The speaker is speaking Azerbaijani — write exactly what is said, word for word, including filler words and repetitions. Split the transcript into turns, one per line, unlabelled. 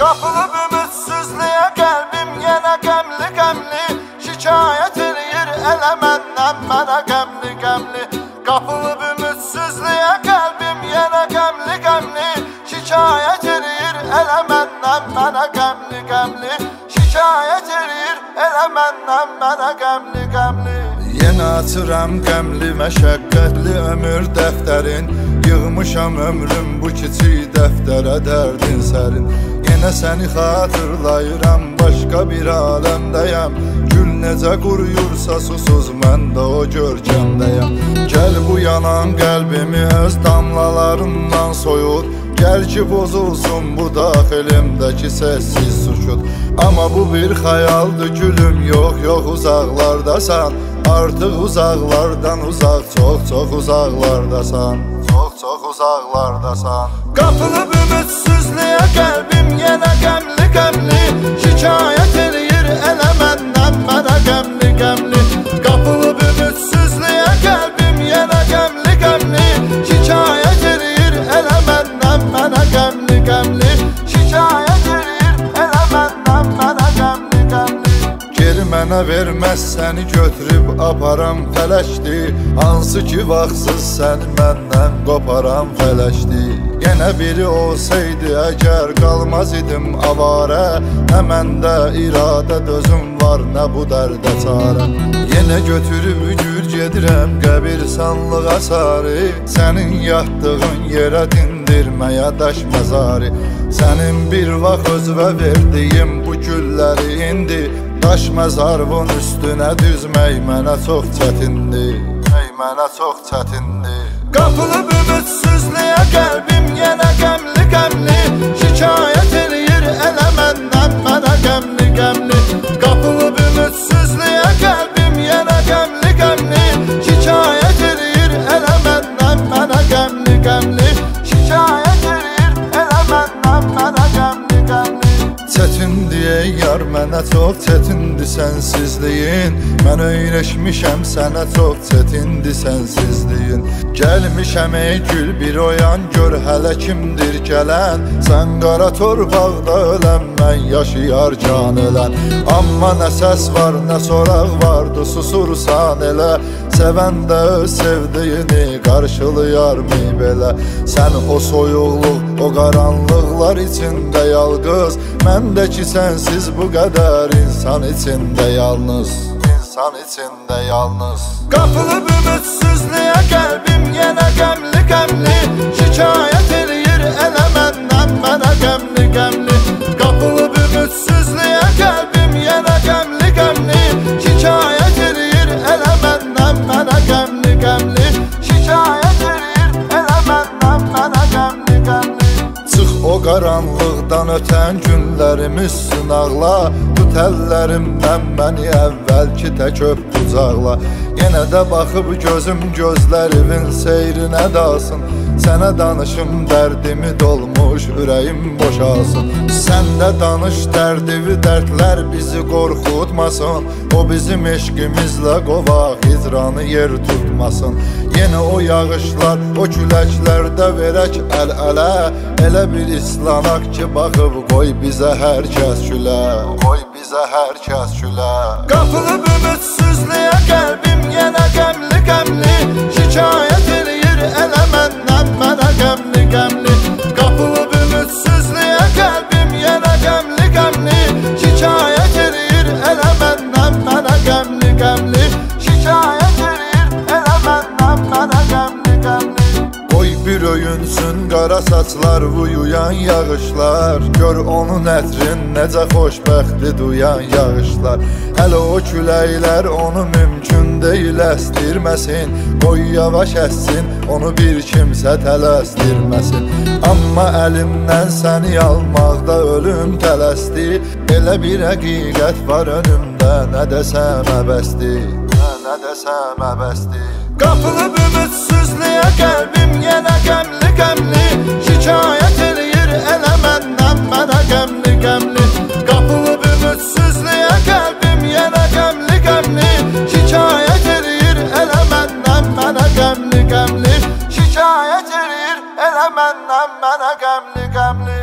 Qapılıb ümidsizliyə qəlbim yenə qəmli qəmli, şikayət eləyir elə məndən mənə qəmli qəmli. Qapılıb ümidsizliyə qəlbim yenə qəmli qəmli, şikayət eləyir elə məndən mənə qəmli qəmli, şikayət eləyir elə məndən mənə qəmli qəmli. Yenə açıram qəmli məşəqqətli ömür dəftərin, yığmışam ömrüm bu kiçik dəftərə dərdin sərin. Yenə səni xatırlayıram, başqa bir aləmdəyəm, gül necə quruyursa susuz mən də o görkəmdəyəm. Gəl bu yanan qəlbimi öz damlalarından soyut, gəl ki bozulsun bu daxilimdəki səssiz sükut. Amma bu bir xəyaldır gülüm, yox yox uzaqlardasan, artıq uzaqlardan uzaq, çox çox uzaqlardasan, çox çox uzaqlardasan. Qapılıb ümidsizliyə qəlbim yenə qəmli qəmli, şikayət eləyir elə məndən mənə qəmli qəmli. Qapılıb ümidsizliyə qəlbim yenə qəmli qəmli, şikayət eləyir elə məndən mənə qəmli qəmli, şikayət eləyir elə məndən mənə qəmli qəmli. Geri mənə verməz səni götürüb aparam fələkdir, hansı ki vaxtsız səni məndən qoparam fələkdir. Yenə biri olsaydı əgər qalmaz idim avarə, nə məndə iradə dözüm var, nə bu dərdə çarə. Yenə götürüb gül gedirəm qəbirstanlığa sarı, sənin yatdığın yerə dindirməyə daş məzarı. Sənin bir vaxt özvə verdiyim bu gülləri indi, daş məzarvın üstünə düzmək mənə çox çətindir, mənə çox çətindir. Qapılıb ümidsizliyə qəlbim yenə qəmli qəmli, şikayət eləyir elə məndən mənə qəmli qəmli. Qapılıb ümidsizliyə qəlbim yenə qəmli qəmli, şikayət eləyir elə məndən mənə qəmli qəmli, şikayət eləyir elə məndən mənə qəmli qəmli. Çətindir yar mənə çox çətindir sənsizliyin, mən öyrəşmişəm sənə çox çətindir sənsizliyin. Gəlmişəm ey gül bir oyan, gör hələ kimdir gələn, sən qara torpaqda ölən, mən yaşayarcan ölən. Amma nə səs var nə soraq vardı susursan elə, sevən də öz sevdiyini qarşılayarmı belə. Sən o soyuqluq, o qaranlıqlar içində yalqız, mən də ki sənsiz bu qədər insan içində yalnız, insan içində yalnız. Qapılıb ümidsizliyə qəlbim yenə qəmli qəmli, şikayət eləyir elə məndən mənə qəmli qəmli. Qapılıb ümidsizliyə qəlbim yenə qəmli qəmli, şikayət eləyir elə məndən mənə qəmli qəmli, şikayət eləyir elə məndən mənə qəmli qəmli. Çıx o qaranlıqdan ötən günlərim üstün ağla, tut əllərimdən məni əvvəlki tək öp qucaqla. Yenə də baxıb gözüm gözlərimin seyrinə dalsın, sənə danışım dərdimi dolmuş ürəyim boşalsın. Sən də danış dərdivi dərdlər bizi qorxutmasın, o bizim eşqimizlə qovaq hicranı yer tutmasın. Yenə o yağışlar, o küləklərdə verək əl-ələ, elə bir islanaq ki baxıb qoy bizə hər kəs gülə, qoy bizə hər kəs gülə. Qapılıb ümidsizliyə qəlbim yenə qəmli qəmli, şikayət eləyir elə məndən mənə qəmli qəmli. Qapılıb ümidsizliyə qəlbim yenə qəmli qəmli, şikayət eləyir elə məndən mənə qəmli qəmli, şikayət eləyir elə məndən mənə qəmli qəmli. Qoy bir öyünsün qara saçlar uyuyan yağışlar, gör onun ətrin necə xoşbəxtli duyan yağışlar. Hələ o küləklər onu mümkün deyil əstirməsin, qoy yavaş əssin onu bir kimsə tələsdirməsin. Amma əlimdən səni almaqda ölüm tələsdi, elə bir həqiqət var önümdə, nə desəm əbəsdir, nə desəm əbəsdir. Qapılıb ümidsizliyə qəlbim yenə qəmli qəmli, şikayət eləyir elə məndən mənə qəmli qəmli. Qapılıb ümidsizliyə qəlbim yenə qəmli qəmli, şikayət eləyir elə məndən mənə qəmli qəmli, şikayət eləyir elə məndən mənə qəmli qəmli.